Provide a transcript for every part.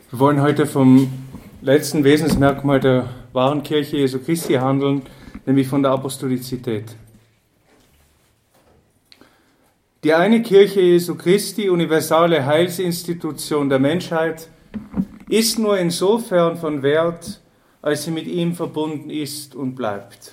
Wir wollen heute vom letzten Wesensmerkmal der wahren Kirche Jesu Christi handeln, nämlich von der Apostolizität. Die eine Kirche Jesu Christi, universale Heilsinstitution der Menschheit, ist nur insofern von Wert, als sie mit ihm verbunden ist und bleibt.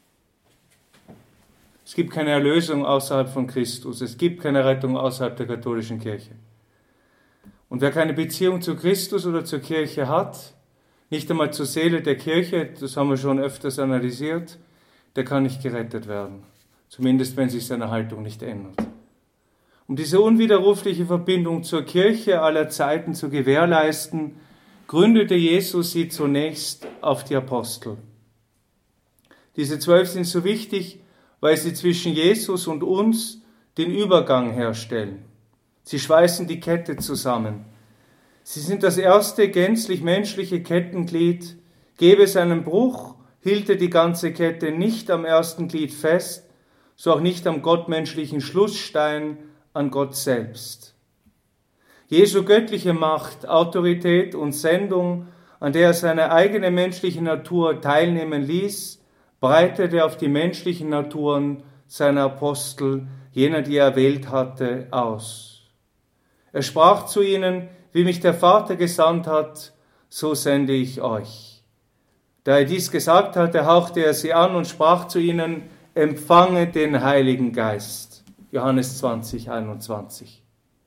Es gibt keine Erlösung außerhalb von Christus, es gibt keine Rettung außerhalb der katholischen Kirche. Und wer keine Beziehung zu Christus oder zur Kirche hat, nicht einmal zur Seele der Kirche, das haben wir schon öfters analysiert, der kann nicht gerettet werden. Zumindest, wenn sich seine Haltung nicht ändert. Um diese unwiderrufliche Verbindung zur Kirche aller Zeiten zu gewährleisten, gründete Jesus sie zunächst auf die Apostel. Diese 12 sind so wichtig, weil sie zwischen Jesus und uns den Übergang herstellen. Sie schweißen die Kette zusammen. Sie sind das erste gänzlich menschliche Kettenglied. Gäbe es einen Bruch, hielte die ganze Kette nicht am ersten Glied fest, so auch nicht am gottmenschlichen Schlussstein, an Gott selbst. Jesu göttliche Macht, Autorität und Sendung, an der er seine eigene menschliche Natur teilnehmen ließ, breitete auf die menschlichen Naturen seiner Apostel, jener, die er erwählt hatte, aus. Er sprach zu ihnen, wie mich der Vater gesandt hat, so sende ich euch. Da er dies gesagt hatte, hauchte er sie an und sprach zu ihnen, empfange den Heiligen Geist. Johannes 20, 21.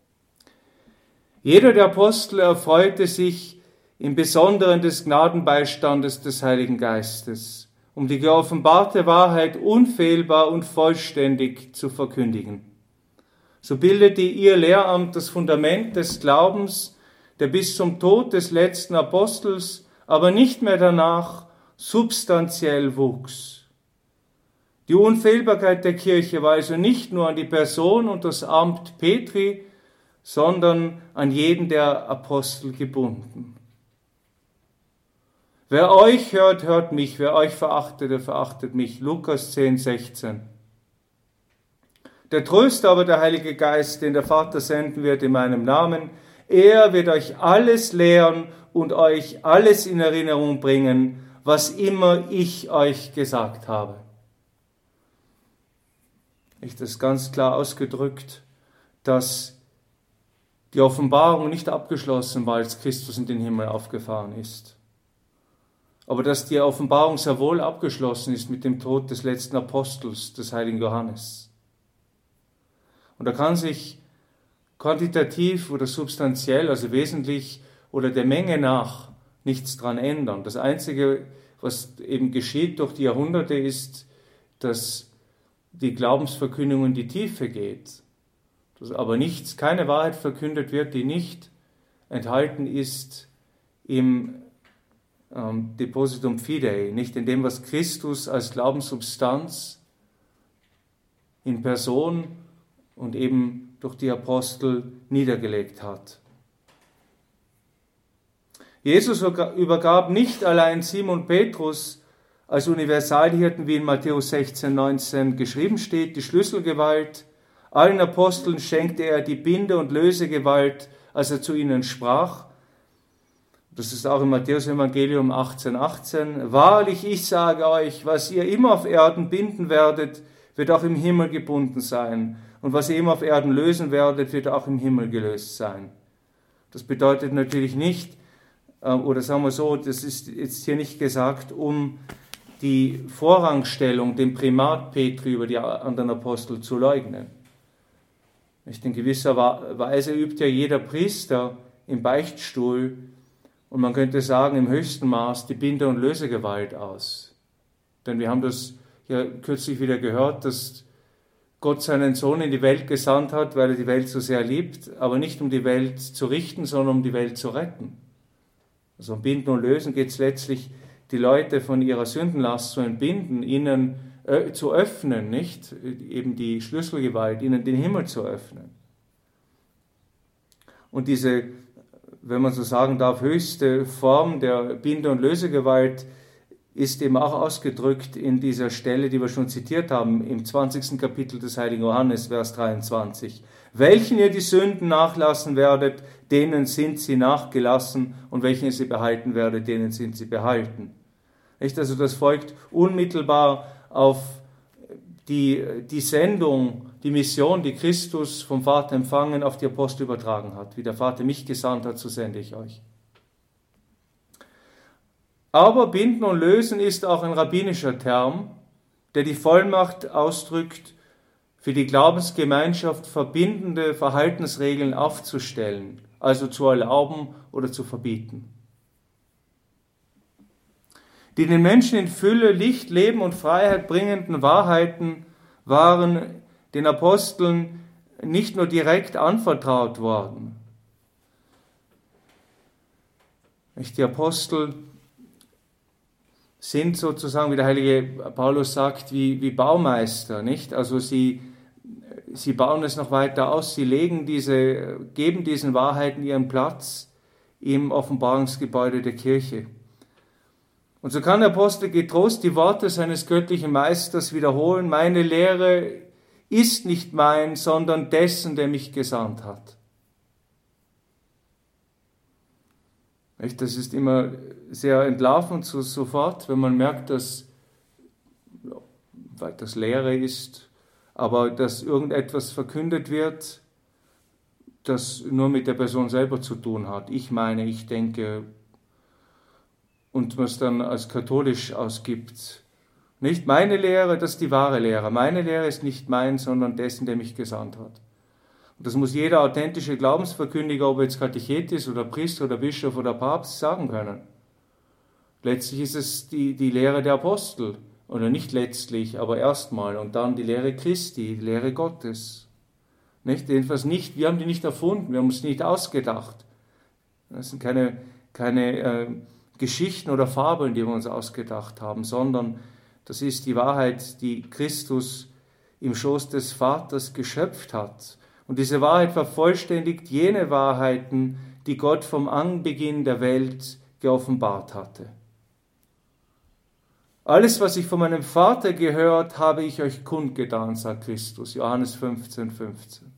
Jeder der Apostel erfreute sich im Besonderen des Gnadenbeistandes des Heiligen Geistes, um die geoffenbarte Wahrheit unfehlbar und vollständig zu verkündigen. So bildete ihr Lehramt das Fundament des Glaubens, der bis zum Tod des letzten Apostels, aber nicht mehr danach, substanziell wuchs. Die Unfehlbarkeit der Kirche war also nicht nur an die Person und das Amt Petri, sondern an jeden der Apostel gebunden. Wer euch hört, hört mich, wer euch verachtet, der verachtet mich. Lukas 10, 16. Der Tröster aber, der Heilige Geist, den der Vater senden wird in meinem Namen, er wird euch alles lehren und euch alles in Erinnerung bringen, was immer ich euch gesagt habe. Ich das ganz klar ausgedrückt, dass die Offenbarung nicht abgeschlossen war, als Christus in den Himmel aufgefahren ist. Aber dass die Offenbarung sehr wohl abgeschlossen ist mit dem Tod des letzten Apostels, des heiligen Johannes. Und da kann sich quantitativ oder substanziell, also wesentlich oder der Menge nach, nichts dran ändern. Das Einzige, was eben geschieht durch die Jahrhunderte, ist, dass die Glaubensverkündigung in die Tiefe geht. Dass aber keine Wahrheit verkündet wird, die nicht enthalten ist im Depositum Fidei, nicht in dem, was Christus als Glaubenssubstanz in Person und eben durch die Apostel niedergelegt hat. Jesus übergab nicht allein Simon Petrus als Universalhirten, wie in Matthäus 16, 19 geschrieben steht, die Schlüsselgewalt. Allen Aposteln schenkte er die Binde- und Lösegewalt, als er zu ihnen sprach. Das ist auch im Matthäus-Evangelium 18, 18. Wahrlich, ich sage euch, was ihr immer auf Erden binden werdet, wird auch im Himmel gebunden sein. Und was ihr immer auf Erden lösen werdet, wird auch im Himmel gelöst sein. Das bedeutet natürlich nicht, oder sagen wir so, das ist jetzt hier nicht gesagt, um die Vorrangstellung, den Primat Petri über die anderen Apostel zu leugnen. In gewisser Weise übt ja jeder Priester im Beichtstuhl, und man könnte sagen, im höchsten Maß die Binde- und Lösegewalt aus. Denn wir haben das ja kürzlich wieder gehört, dass Gott seinen Sohn in die Welt gesandt hat, weil er die Welt so sehr liebt, aber nicht um die Welt zu richten, sondern um die Welt zu retten. Also um Binden und Lösen geht es letztlich, die Leute von ihrer Sündenlast zu entbinden, ihnen zu öffnen, nicht? Eben die Schlüsselgewalt, ihnen den Himmel zu öffnen. Und diese, wenn man so sagen darf, höchste Form der Binde- und Lösegewalt ist eben auch ausgedrückt in dieser Stelle, die wir schon zitiert haben, im 20. Kapitel des heiligen Johannes, Vers 23. Welchen ihr die Sünden nachlassen werdet, denen sind sie nachgelassen, und welchen ihr sie behalten werdet, denen sind sie behalten. Nicht? Also das folgt unmittelbar auf die Sendung, die Mission, die Christus vom Vater empfangen, auf die Apostel übertragen hat. Wie der Vater mich gesandt hat, so sende ich euch. Aber binden und lösen ist auch ein rabbinischer Term, der die Vollmacht ausdrückt, für die Glaubensgemeinschaft verbindende Verhaltensregeln aufzustellen, also zu erlauben oder zu verbieten. Die den Menschen in Fülle, Licht, Leben und Freiheit bringenden Wahrheiten waren den Aposteln nicht nur direkt anvertraut worden. Die Apostel sind sozusagen, wie der heilige Paulus sagt, wie Baumeister, nicht? Also sie bauen es noch weiter aus, sie geben diesen Wahrheiten ihren Platz im Offenbarungsgebäude der Kirche. Und so kann der Apostel getrost die Worte seines göttlichen Meisters wiederholen: Meine Lehre ist nicht mein, sondern dessen, der mich gesandt hat. Das ist immer sehr entlarvend sofort, wenn man merkt, dass das Lehre ist, aber dass irgendetwas verkündet wird, das nur mit der Person selber zu tun hat. Ich meine, ich denke, und man es dann als katholisch ausgibt. Nicht meine Lehre, das ist die wahre Lehre. Meine Lehre ist nicht mein, sondern dessen, der mich gesandt hat. Und das muss jeder authentische Glaubensverkündiger, ob er jetzt Katechet ist oder Priester oder Bischof oder Papst, sagen können. Letztlich ist es die Lehre der Apostel. Oder nicht letztlich, aber erstmal. Und dann die Lehre Christi, die Lehre Gottes. Nicht? Jedenfalls nicht, wir haben die nicht erfunden, wir haben uns nicht ausgedacht. Das sind keine Geschichten oder Fabeln, die wir uns ausgedacht haben, sondern das ist die Wahrheit, die Christus im Schoß des Vaters geschöpft hat. Und diese Wahrheit vervollständigt jene Wahrheiten, die Gott vom Anbeginn der Welt geoffenbart hatte. Alles, was ich von meinem Vater gehört, habe ich euch kundgetan, sagt Christus, Johannes 15,15.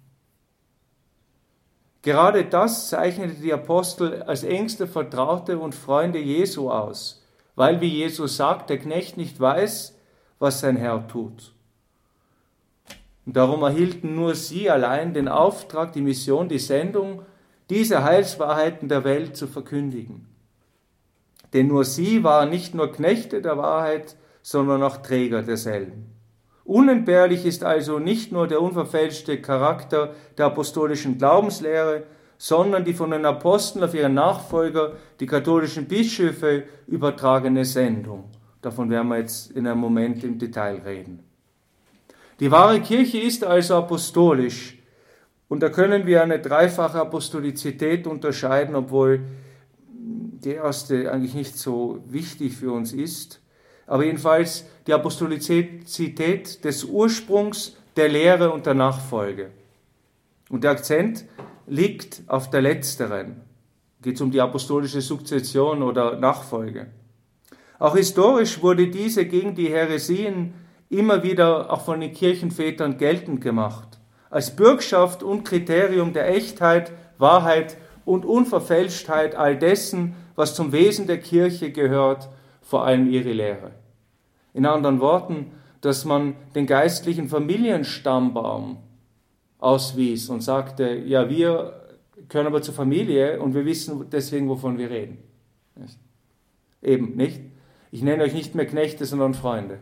Gerade das zeichnete die Apostel als engste Vertraute und Freunde Jesu aus, weil, wie Jesus sagt, der Knecht nicht weiß, was sein Herr tut. Und darum erhielten nur sie allein den Auftrag, die Mission, die Sendung, diese Heilswahrheiten der Welt zu verkündigen. Denn nur sie waren nicht nur Knechte der Wahrheit, sondern auch Träger derselben. Unentbehrlich ist also nicht nur der unverfälschte Charakter der apostolischen Glaubenslehre, sondern die von den Aposteln auf ihre Nachfolger, die katholischen Bischöfe, übertragene Sendung. Davon werden wir jetzt in einem Moment im Detail reden. Die wahre Kirche ist also apostolisch. Und da können wir eine dreifache Apostolizität unterscheiden, obwohl die erste eigentlich nicht so wichtig für uns ist. Aber jedenfalls die Apostolizität des Ursprungs, der Lehre und der Nachfolge. Und der Akzent liegt auf der letzteren. Geht es um die apostolische Sukzession oder Nachfolge. Auch historisch wurde diese gegen die Häresien immer wieder auch von den Kirchenvätern geltend gemacht. Als Bürgschaft und Kriterium der Echtheit, Wahrheit und Unverfälschtheit all dessen, was zum Wesen der Kirche gehört, vor allem ihre Lehre. In anderen Worten, dass man den geistlichen Familienstammbaum auswies und sagte, ja, wir gehören aber zur Familie und wir wissen deswegen, wovon wir reden. Eben, nicht? Ich nenne euch nicht mehr Knechte, sondern Freunde.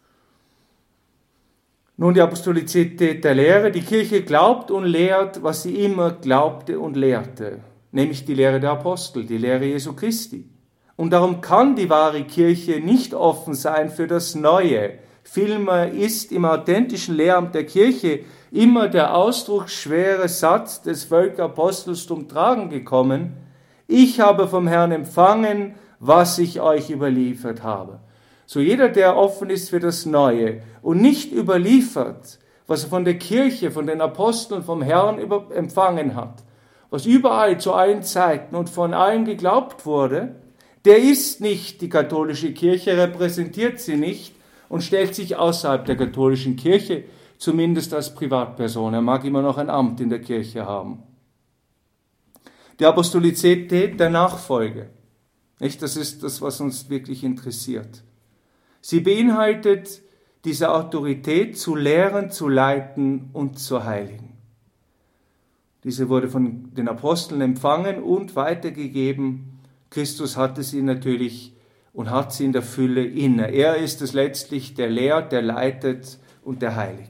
Nun die Apostolizität der Lehre. Die Kirche glaubt und lehrt, was sie immer glaubte und lehrte, nämlich die Lehre der Apostel, die Lehre Jesu Christi. Und darum kann die wahre Kirche nicht offen sein für das Neue. Vielmehr ist im authentischen Lehramt der Kirche immer der ausdrucksschwere Satz des Völkerapostels zum Tragen gekommen: Ich habe vom Herrn empfangen, was ich euch überliefert habe. So jeder, der offen ist für das Neue und nicht überliefert, was er von der Kirche, von den Aposteln, vom Herrn empfangen hat, was überall zu allen Zeiten und von allen geglaubt wurde, der ist nicht die katholische Kirche, repräsentiert sie nicht und stellt sich außerhalb der katholischen Kirche, zumindest als Privatperson. Er mag immer noch ein Amt in der Kirche haben. Die Apostolizität der Nachfolge, nicht? Das ist das, was uns wirklich interessiert. Sie beinhaltet diese Autorität zu lehren, zu leiten und zu heiligen. Diese wurde von den Aposteln empfangen und weitergegeben. Christus hatte sie natürlich und hat sie in der Fülle inne. Er ist es letztlich, der lehrt, der leitet und der heiligt.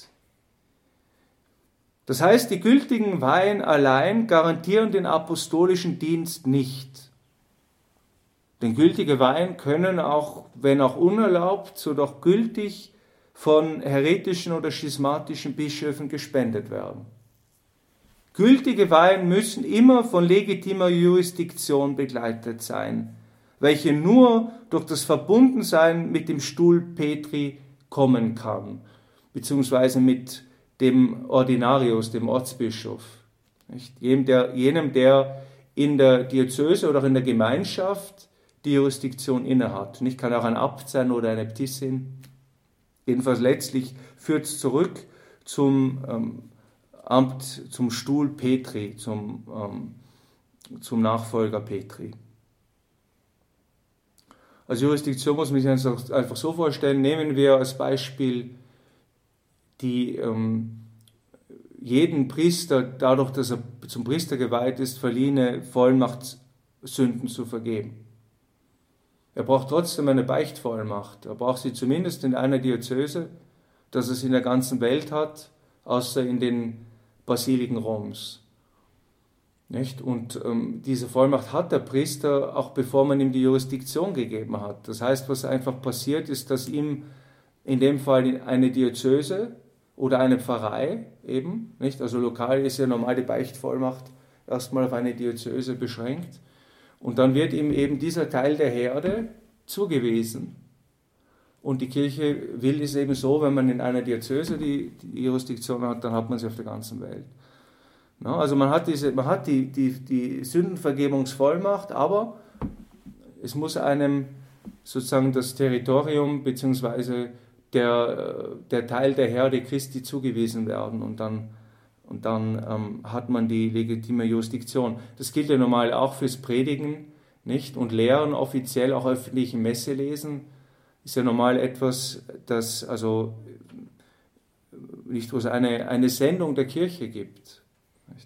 Das heißt, die gültigen Weihen allein garantieren den apostolischen Dienst nicht. Denn gültige Weihen können auch, wenn auch unerlaubt, so doch gültig von häretischen oder schismatischen Bischöfen gespendet werden. Gültige Weihen müssen immer von legitimer Jurisdiktion begleitet sein, welche nur durch das Verbundensein mit dem Stuhl Petri kommen kann, beziehungsweise mit dem Ordinarius, dem Ortsbischof, nicht? Jenem, der in der Diözese oder in der Gemeinschaft die Jurisdiktion innehat. Nicht? Kann auch ein Abt sein oder eine Äbtissin. Jedenfalls letztlich führt es zurück zum Amt, zum Stuhl Petri, zum Nachfolger Petri. Als Jurisdiktion muss man sich einfach so vorstellen, nehmen wir als Beispiel die jeden Priester, dadurch, dass er zum Priester geweiht ist, verliehene Vollmacht, Sünden zu vergeben. Er braucht trotzdem eine Beichtvollmacht. Er braucht sie zumindest in einer Diözese, dass er sie in der ganzen Welt hat, außer in den Basiliken Roms. Nicht? Und diese Vollmacht hat der Priester, auch bevor man ihm die Jurisdiktion gegeben hat. Das heißt, was einfach passiert, ist, dass ihm in dem Fall eine Diözese oder eine Pfarrei eben, nicht? Also lokal ist ja normal die Beichtvollmacht erstmal auf eine Diözese beschränkt. Und dann wird ihm eben dieser Teil der Herde zugewiesen. Und die Kirche will es eben so, wenn man in einer Diözese die Jurisdiktion hat, dann hat man sie auf der ganzen Welt. Ja, also man hat die Sündenvergebungsvollmacht, aber es muss einem sozusagen das Territorium bzw. der Teil der Herde Christi zugewiesen werden und dann hat man die legitime Jurisdiktion. Das gilt ja normal auch fürs Predigen, nicht? Und Lehren offiziell, auch öffentliche Messe lesen, ist ja normal etwas, das also nicht, wo es eine Sendung der Kirche gibt. Nicht?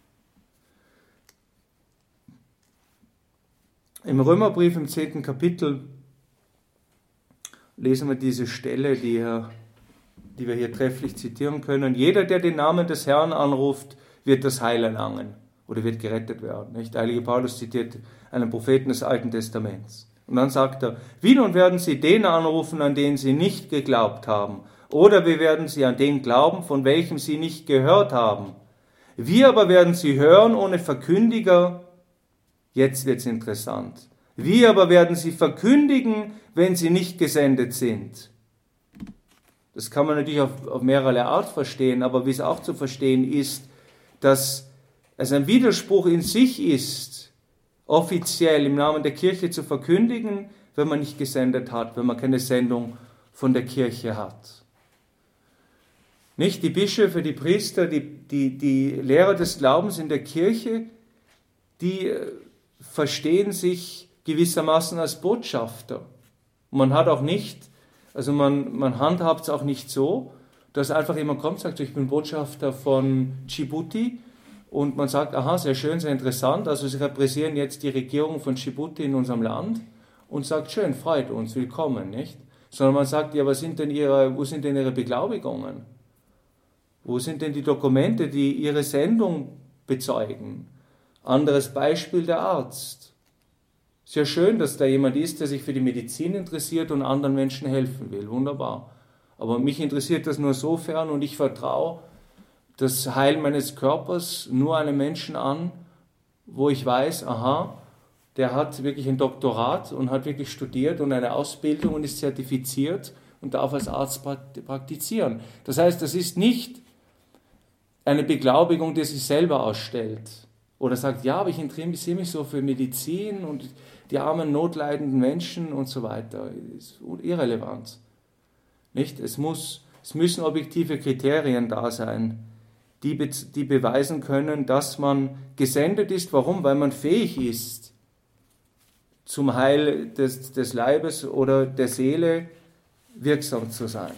Im Römerbrief im 10. Kapitel lesen wir diese Stelle, die wir hier trefflich zitieren können. Jeder, der den Namen des Herrn anruft, wird das Heil erlangen oder wird gerettet werden. Nicht? Der heilige Paulus zitiert einen Propheten des Alten Testaments. Und dann sagt er, wie nun werden sie den anrufen, an den sie nicht geglaubt haben? Oder wie werden sie an den glauben, von welchem sie nicht gehört haben? Wie aber werden sie hören ohne Verkündiger? Jetzt wird es interessant. Wie aber werden sie verkündigen, wenn sie nicht gesendet sind? Das kann man natürlich auf mehrere Art verstehen, aber wie es auch zu verstehen ist, dass es ein Widerspruch in sich ist, offiziell im Namen der Kirche zu verkündigen, wenn man nicht gesendet hat, wenn man keine Sendung von der Kirche hat. Nicht die Bischöfe, die Priester, die Lehrer des Glaubens in der Kirche, die verstehen sich gewissermaßen als Botschafter. Man hat auch nicht, also man handhabt es auch nicht so, dass einfach jemand kommt und sagt, ich bin Botschafter von Djibouti und man sagt, aha, sehr schön, sehr interessant, also Sie repräsentieren jetzt die Regierung von Djibouti in unserem Land und sagt, schön, freut uns, willkommen, nicht? Sondern man sagt, ja, wo sind denn Ihre Beglaubigungen? Wo sind denn die Dokumente, die Ihre Sendung bezeugen? Anderes Beispiel, der Arzt. Sehr schön, dass da jemand ist, der sich für die Medizin interessiert und anderen Menschen helfen will. Wunderbar. Aber mich interessiert das nur sofern und ich vertraue das Heil meines Körpers nur einem Menschen an, wo ich weiß, aha, der hat wirklich ein Doktorat und hat wirklich studiert und eine Ausbildung und ist zertifiziert und darf als Arzt praktizieren. Das heißt, das ist nicht eine Beglaubigung, die sich selber ausstellt Oder sagt, ja, aber ich interessiere mich so für Medizin und die armen, notleidenden Menschen und so weiter. Das ist irrelevant. Nicht? Es müssen objektive Kriterien da sein, die beweisen können, dass man gesendet ist. Warum? Weil man fähig ist, zum Heil des Leibes oder der Seele wirksam zu sein.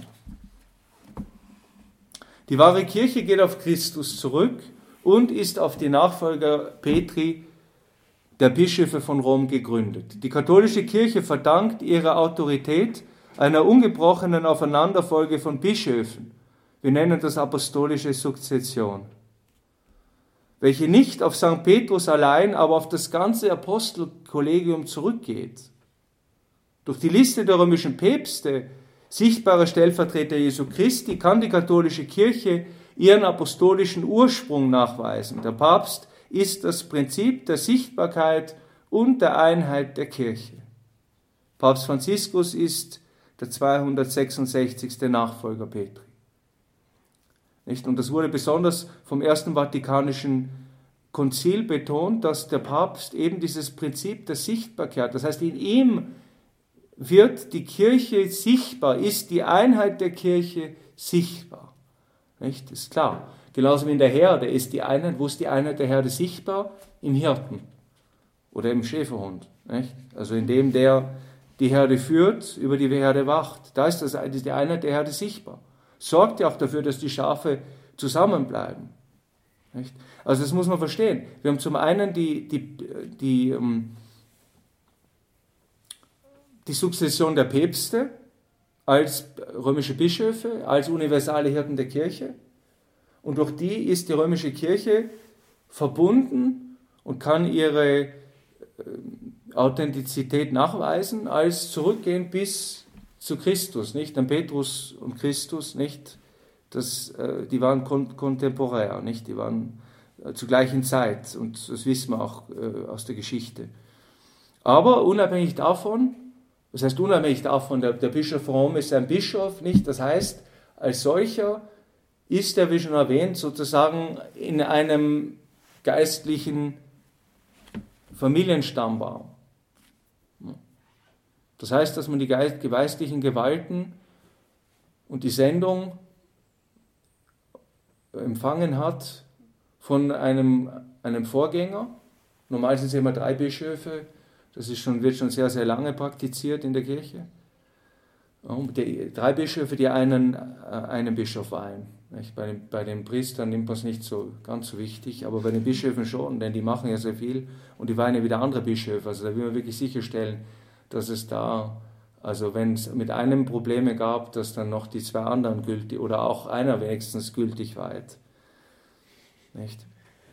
Die wahre Kirche geht auf Christus zurück und ist auf die Nachfolger Petri, der Bischöfe von Rom, gegründet. Die katholische Kirche verdankt ihre Autorität einer ungebrochenen Aufeinanderfolge von Bischöfen. Wir nennen das apostolische Sukzession, welche nicht auf St. Petrus allein, aber auf das ganze Apostelkollegium zurückgeht. Durch die Liste der römischen Päpste, sichtbarer Stellvertreter Jesu Christi, kann die katholische Kirche ihren apostolischen Ursprung nachweisen. Der Papst ist das Prinzip der Sichtbarkeit und der Einheit der Kirche. Papst Franziskus ist der 266. Nachfolger Petri. Nicht? Und das wurde besonders vom Ersten Vatikanischen Konzil betont, dass der Papst eben dieses Prinzip der Sichtbarkeit, das heißt, in ihm wird die Kirche sichtbar, ist die Einheit der Kirche sichtbar. Nicht? Das ist klar. Genauso wie in der Herde ist die Einheit, wo ist die Einheit der Herde sichtbar? Im Hirten oder im Schäferhund. Nicht? Also indem der die Herde führt, über die Herde wacht. Da ist die Einheit der Herde sichtbar. Sorgt ja auch dafür, dass die Schafe zusammenbleiben. Nicht? Also das muss man verstehen. Wir haben zum einen die Sukzession der Päpste als römische Bischöfe, als universale Hirten der Kirche. Und durch die ist die römische Kirche verbunden und kann ihre Authentizität nachweisen, als zurückgehend bis zu Christus, nicht? Denn Petrus und Christus, nicht? Die waren kontemporär, nicht? Die waren zur gleichen Zeit und das wissen wir auch aus der Geschichte. Aber unabhängig davon, das heißt unabhängig davon, der Bischof von Rom ist ein Bischof, nicht? Das heißt, als solcher ist er, wie schon erwähnt, sozusagen in einem geistlichen Familienstammbaum. Das heißt, dass man die geistlichen Gewalten und die Sendung empfangen hat von einem Vorgänger. Normal sind es immer 3 Bischöfe, das wird schon sehr, sehr lange praktiziert in der Kirche. Und die 3 Bischöfe, die einen Bischof weihen. Bei den Priestern nimmt man es nicht ganz so wichtig, aber bei den Bischöfen schon, denn die machen ja sehr viel und die weihen ja wieder andere Bischöfe. Also da will man wirklich sicherstellen, dass es da, also wenn es mit einem Probleme gab, dass dann noch die 2 anderen gültig oder auch einer wenigstens gültig weiht. Nicht?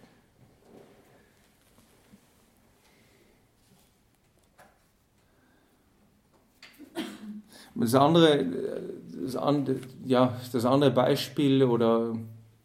Das andere Beispiel oder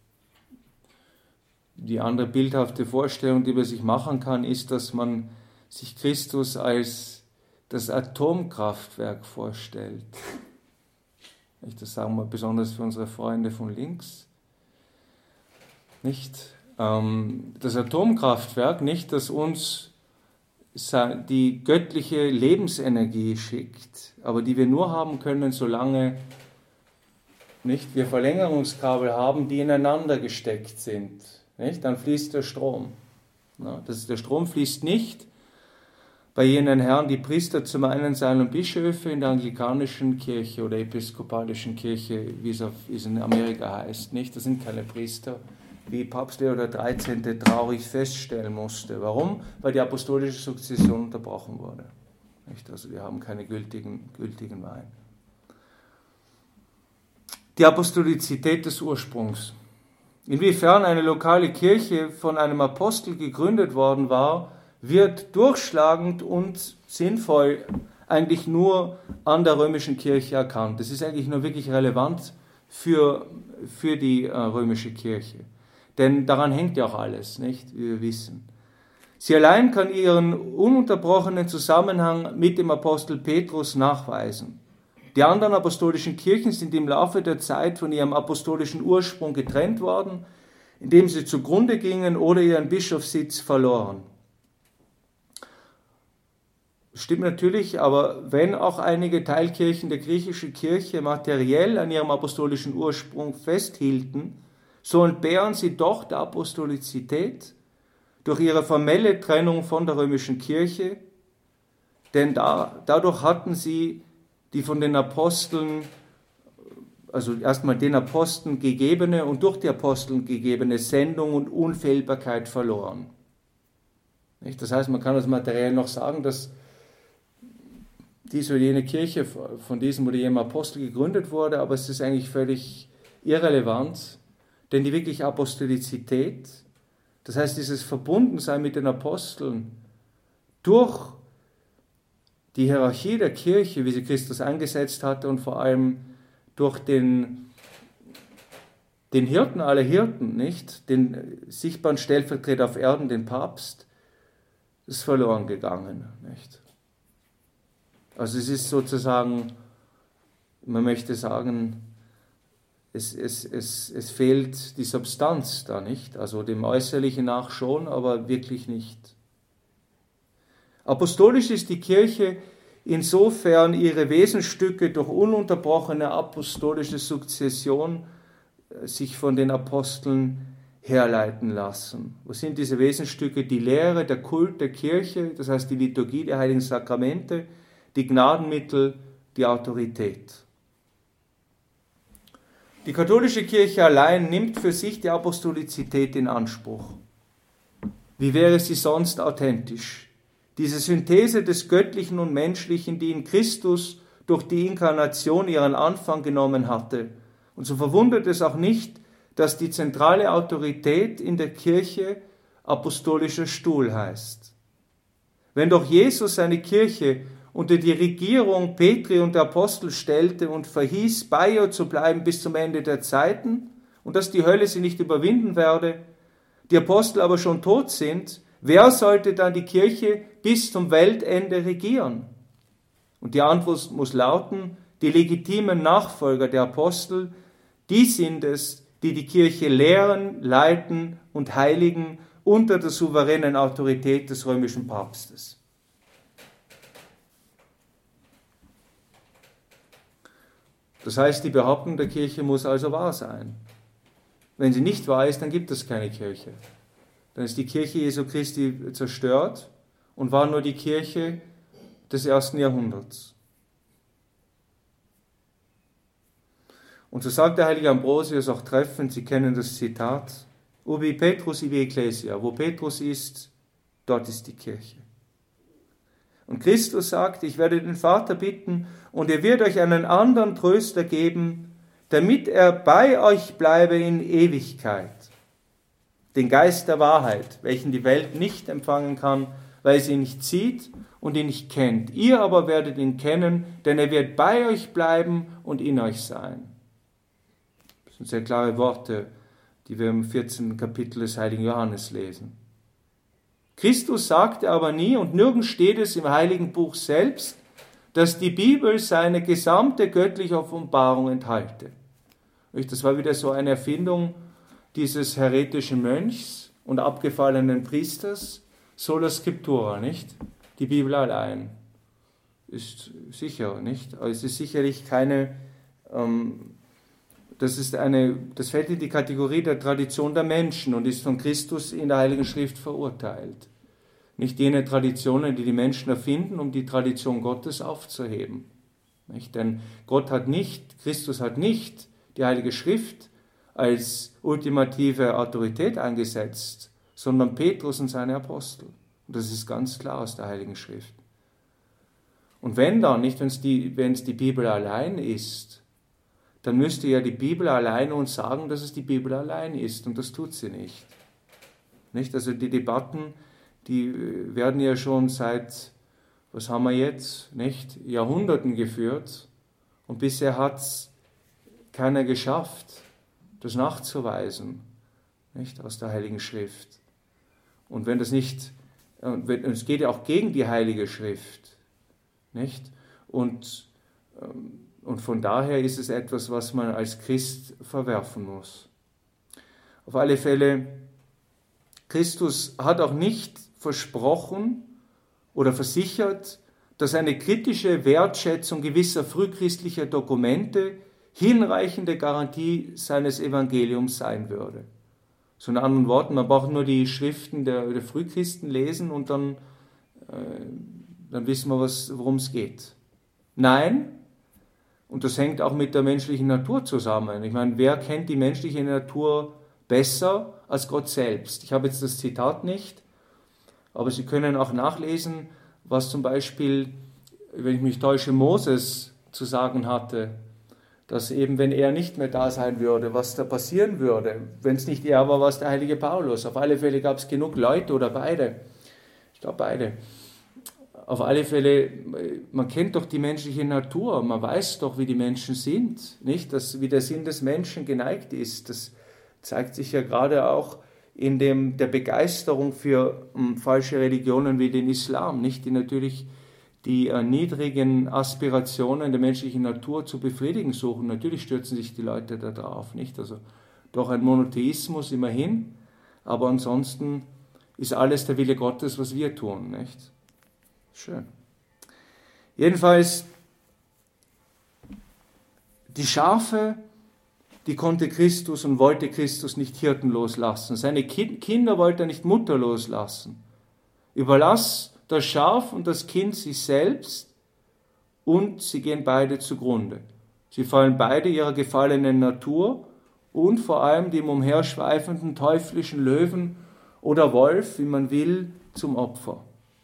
die andere bildhafte Vorstellung, die man sich machen kann, ist, dass man sich Christus als das Atomkraftwerk vorstellt. Das sagen wir besonders für unsere Freunde von links. Nicht? Das Atomkraftwerk, nicht, das uns die göttliche Lebensenergie schickt, aber die wir nur haben können, solange nicht wir Verlängerungskabel haben, die ineinander gesteckt sind. Nicht? Dann fließt der Strom. Der Strom fließt nicht bei jenen Herren, die Priester zum einen sein und Bischöfe in der anglikanischen Kirche oder episkopalischen Kirche, wie es in Amerika heißt. Nicht? Das sind keine Priester, wie Papst Leo XIII. Traurig feststellen musste. Warum? Weil die apostolische Sukzession unterbrochen wurde. Nicht? Also wir haben keine gültigen Weihen. Die Apostolizität des Ursprungs. Inwiefern eine lokale Kirche von einem Apostel gegründet worden war, wird durchschlagend und sinnvoll eigentlich nur an der römischen Kirche erkannt. Das ist eigentlich nur wirklich relevant für die römische Kirche. Denn daran hängt ja auch alles, nicht? Wie wir wissen. Sie allein kann ihren ununterbrochenen Zusammenhang mit dem Apostel Petrus nachweisen. Die anderen apostolischen Kirchen sind im Laufe der Zeit von ihrem apostolischen Ursprung getrennt worden. indem sie zugrunde gingen oder ihren Bischofssitz verloren. Stimmt natürlich, aber wenn auch einige Teilkirchen der griechischen Kirche materiell an ihrem apostolischen Ursprung festhielten, so entbehren sie doch der Apostolizität durch ihre formelle Trennung von der römischen Kirche, denn dadurch hatten sie die von den Aposteln, also erstmal den Aposteln gegebene und durch die Aposteln gegebene Sendung und Unfehlbarkeit verloren. Das heißt, man kann das materiell noch sagen, dass diese oder jene Kirche von diesem oder jenem Apostel gegründet wurde, aber es ist eigentlich völlig irrelevant, denn die wirkliche Apostolizität, das heißt dieses Verbundensein mit den Aposteln, durch die Hierarchie der Kirche, wie sie Christus eingesetzt hatte und vor allem durch den Hirten aller Hirten, nicht? Den sichtbaren Stellvertreter auf Erden, den Papst, ist verloren gegangen, nicht? Also es ist sozusagen, man möchte sagen, es fehlt die Substanz da nicht, also dem Äußerlichen nach schon, aber wirklich nicht. Apostolisch ist die Kirche insofern ihre Wesensstücke durch ununterbrochene apostolische Sukzession sich von den Aposteln herleiten lassen. Was sind diese Wesensstücke? Die Lehre, der Kult der Kirche, das heißt die Liturgie der Heiligen Sakramente, die Gnadenmittel, die Autorität. Die katholische Kirche allein nimmt für sich die Apostolizität in Anspruch. Wie wäre sie sonst authentisch? Diese Synthese des Göttlichen und Menschlichen, die in Christus durch die Inkarnation ihren Anfang genommen hatte. Und so verwundert es auch nicht, dass die zentrale Autorität in der Kirche apostolischer Stuhl heißt. Wenn doch Jesus seine Kirche unter die Regierung Petri und der Apostel stellte und verhieß, bei ihr zu bleiben bis zum Ende der Zeiten und dass die Hölle sie nicht überwinden werde, die Apostel aber schon tot sind, wer sollte dann die Kirche bis zum Weltende regieren? Und die Antwort muss lauten, die legitimen Nachfolger der Apostel, die sind es, die die Kirche lehren, leiten und heiligen unter der souveränen Autorität des römischen Papstes. Das heißt, die Behauptung der Kirche muss also wahr sein. Wenn sie nicht wahr ist, dann gibt es keine Kirche. Dann ist die Kirche Jesu Christi zerstört und war nur die Kirche des 1. Jahrhunderts. Und so sagt der heilige Ambrosius auch treffend, Sie kennen das Zitat, Ubi Petrus ibi Ecclesia, wo Petrus ist, dort ist die Kirche. Und Christus sagt, ich werde den Vater bitten und er wird euch einen anderen Tröster geben, damit er bei euch bleibe in Ewigkeit. Den Geist der Wahrheit, welchen die Welt nicht empfangen kann, weil sie ihn nicht sieht und ihn nicht kennt. Ihr aber werdet ihn kennen, denn er wird bei euch bleiben und in euch sein. Das sind sehr klare Worte, die wir im 14. Kapitel des heiligen Johannes lesen. Christus sagte aber nie, und nirgends steht es im heiligen Buch selbst, dass die Bibel seine gesamte göttliche Offenbarung enthalte. Das war wieder so eine Erfindung dieses heretischen Mönchs und abgefallenen Priesters, sola scriptura, nicht? Die Bibel allein. Ist sicher, nicht? Aber es ist sicherlich keine, das fällt in die Kategorie der Tradition der Menschen und ist von Christus in der Heiligen Schrift verurteilt. Nicht jene Traditionen, die die Menschen erfinden, um die Tradition Gottes aufzuheben. Nicht? Denn Christus hat nicht die Heilige Schrift als ultimative Autorität eingesetzt, sondern Petrus und seine Apostel. Und das ist ganz klar aus der Heiligen Schrift. Und wenn es die Bibel allein ist, dann müsste ja die Bibel allein uns sagen, dass es die Bibel allein ist. Und das tut sie nicht. Also die Debatten, die werden ja schon seit, was haben wir jetzt, nicht? Jahrhunderten geführt. Und bisher hat es keiner geschafft, das nachzuweisen, nicht? Aus der Heiligen Schrift. Und wenn das nicht, es geht ja auch gegen die Heilige Schrift, nicht? Und von daher ist es etwas, was man als Christ verwerfen muss. Auf alle Fälle, Christus hat auch nicht versprochen oder versichert, dass eine kritische Wertschätzung gewisser frühchristlicher Dokumente hinreichende Garantie seines Evangeliums sein würde. So in anderen Worten, man braucht nur die Schriften der Frühchristen lesen und dann wissen wir, worum es geht. Nein, und das hängt auch mit der menschlichen Natur zusammen. Ich meine, wer kennt die menschliche Natur besser als Gott selbst? Ich habe jetzt das Zitat nicht, aber Sie können auch nachlesen, was zum Beispiel, wenn ich mich täusche, Moses zu sagen hatte, dass eben, wenn er nicht mehr da sein würde, was da passieren würde. Wenn es nicht er war, war es der heilige Paulus. Auf alle Fälle gab es genug Leute oder beide. Ich glaube beide. Auf alle Fälle, man kennt doch die menschliche Natur, man weiß doch, wie die Menschen sind, nicht? Wie der Sinn des Menschen geneigt ist. Das zeigt sich ja gerade auch in der Begeisterung für falsche Religionen wie den Islam, nicht? Die natürlich die niedrigen Aspirationen der menschlichen Natur zu befriedigen suchen. Natürlich stürzen sich die Leute da drauf, nicht? Also doch ein Monotheismus immerhin, aber ansonsten ist alles der Wille Gottes, was wir tun, nicht? Schön. Jedenfalls, die Schafe, die konnte Christus und wollte Christus nicht hirtenlos lassen. Seine Kinder wollte er nicht mutterlos lassen. Überlass das Schaf und das Kind sich selbst und sie gehen beide zugrunde. Sie fallen beide ihrer gefallenen Natur und vor allem dem umherschweifenden teuflischen Löwen oder Wolf, wie man will, zum Opfer.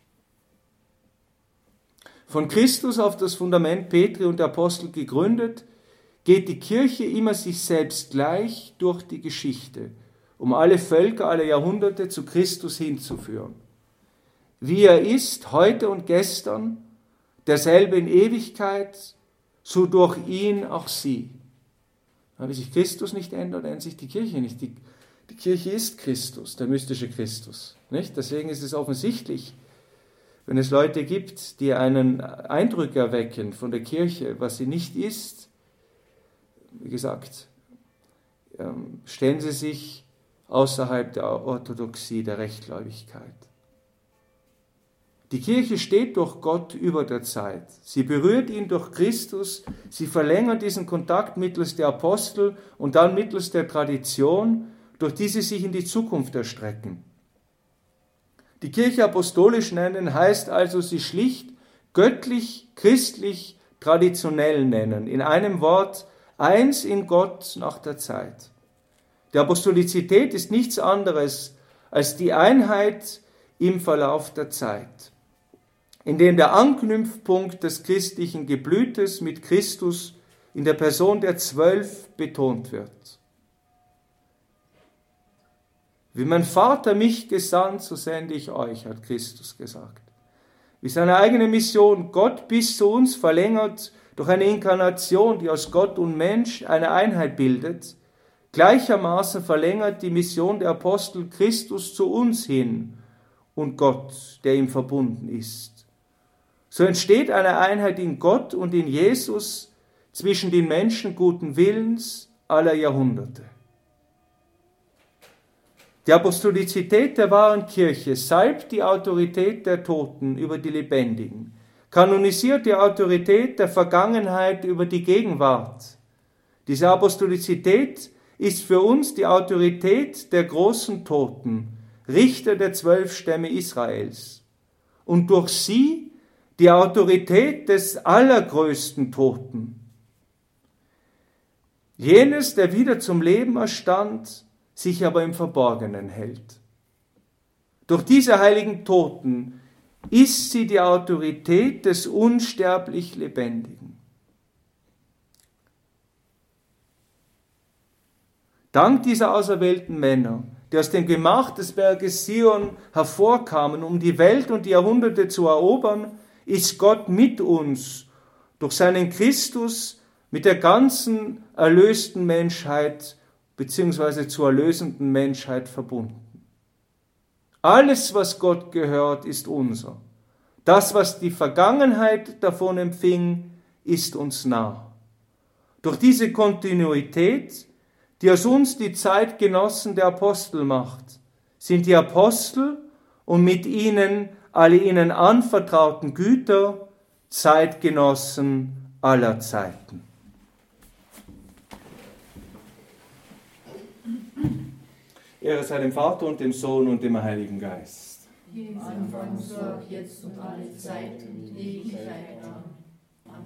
Von Christus auf das Fundament Petri und Apostel gegründet, geht die Kirche immer sich selbst gleich durch die Geschichte, um alle Völker, alle Jahrhunderte zu Christus hinzuführen. Wie er ist, heute und gestern, derselbe in Ewigkeit, so durch ihn auch sie. Wenn sich Christus nicht ändert, ändert sich die Kirche nicht. Die Kirche ist Christus, der mystische Christus. Nicht? Deswegen ist es offensichtlich, wenn es Leute gibt, die einen Eindruck erwecken von der Kirche, was sie nicht ist, wie gesagt, stellen sie sich außerhalb der Orthodoxie, der Rechtgläubigkeit. Die Kirche steht durch Gott über der Zeit. Sie berührt ihn durch Christus, sie verlängert diesen Kontakt mittels der Apostel und dann mittels der Tradition, durch die sie sich in die Zukunft erstrecken. Die Kirche apostolisch nennen heißt also, sie schlicht göttlich, christlich, traditionell nennen. In einem Wort, eins in Gott nach der Zeit. Die Apostolizität ist nichts anderes als die Einheit im Verlauf der Zeit, in dem der Anknüpfpunkt des christlichen Geblütes mit Christus in der Person der 12 betont wird. Wie mein Vater mich gesandt, so sende ich euch, hat Christus gesagt. Wie seine eigene Mission Gott bis zu uns verlängert durch eine Inkarnation, die aus Gott und Mensch eine Einheit bildet, gleichermaßen verlängert die Mission der Apostel Christus zu uns hin und Gott, der ihm verbunden ist. So entsteht eine Einheit in Gott und in Jesus zwischen den Menschen guten Willens aller Jahrhunderte. Die Apostolizität der wahren Kirche salbt die Autorität der Toten über die Lebendigen, kanonisiert die Autorität der Vergangenheit über die Gegenwart. Diese Apostolizität ist für uns die Autorität der großen Toten, Richter der 12 Stämme Israels, und durch sie die Autorität des allergrößten Toten. Jenes, der wieder zum Leben erstand, sich aber im Verborgenen hält. Durch diese heiligen Toten ist sie die Autorität des unsterblich Lebendigen. Dank dieser auserwählten Männer, die aus dem Gemach des Berges Sion hervorkamen, um die Welt und die Jahrhunderte zu erobern, ist Gott mit uns durch seinen Christus mit der ganzen erlösten Menschheit beziehungsweise zur erlösenden Menschheit verbunden. Alles, was Gott gehört, ist unser. Das, was die Vergangenheit davon empfing, ist uns nah. Durch diese Kontinuität, die aus uns die Zeitgenossen der Apostel macht, sind die Apostel und mit ihnen alle ihnen anvertrauten Güter, Zeitgenossen aller Zeiten. Ehre sei dem Vater und dem Sohn und dem Heiligen Geist. Wie im Anfang, so auch jetzt und alle Zeit und in Ewigkeit.